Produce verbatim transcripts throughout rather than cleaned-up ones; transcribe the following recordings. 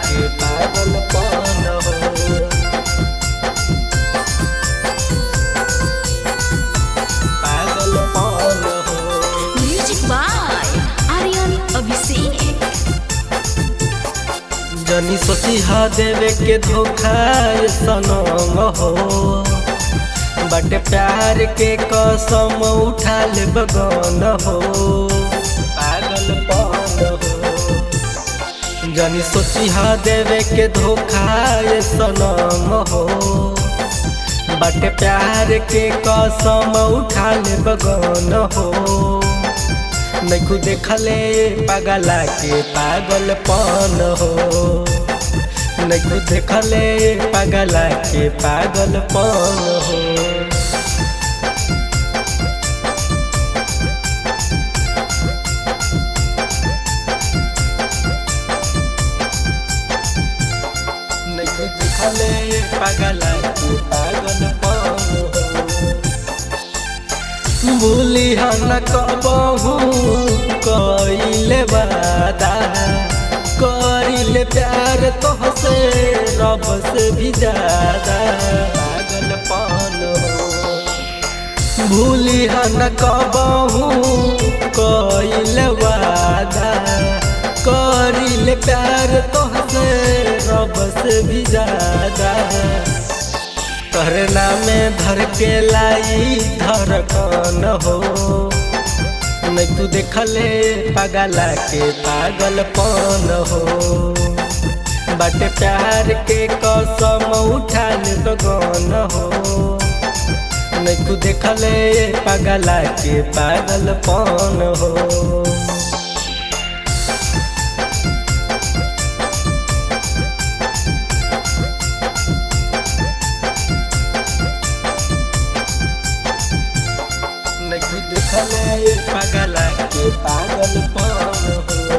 के पागलपन हो। पागलपन हो। Music by Aryan Abhishek. जनी सोची हा देवे के धोखा ये सनम हो, बट प्यार के कसम उठा ले बगन हो। पागलपन हो। जनी सोची हा देवे के धोखा ये सनम हो, बट प्यार के कसम उठा ले बगन हो। नैखू देखले पागला के पागलपन हो, नैखू देखले पागला के पागलपन हो। नैखू देखले पागला के पागलपन हो। भूली न कबहू कइले वादा, करिले प्यार तोहसे रब से भी ज्यादा। पागलपन हो। भूली न कबहू कइले वादा, करिले प्यार तोहसे रब से भी ज्यादा। करना में धर के लाई धड़कन हो, नैखू देखले पागला के पागलपन हो। बट प्यार के कसम उठा ले बगन हो, नैखू देखले पागला के पागलपन हो। नैखू देखले पागला के पागलपन हो।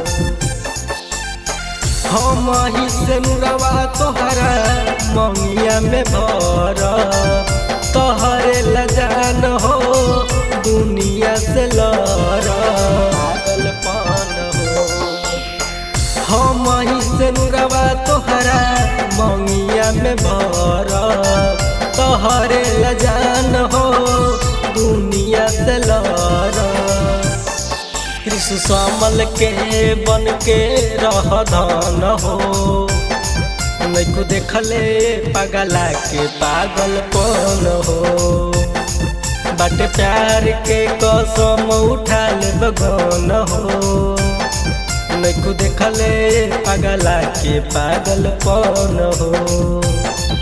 हम ही से नुरवा तोहरा मंगिया में भर, तोहरे लजान हो दुनिया से लड़। पागलपन हो। हम ही से नुरवा तोहरा मंगिया में भर, तोहरे लजान हो दुनिया से लड़। कृष्ण श्यामल के बन के रह धन हो, नैखू देखले पागला के पागलपन हो। बट प्यार के कसम उठा ले बगन हो, नैखू देखले पागला के पागलपन हो।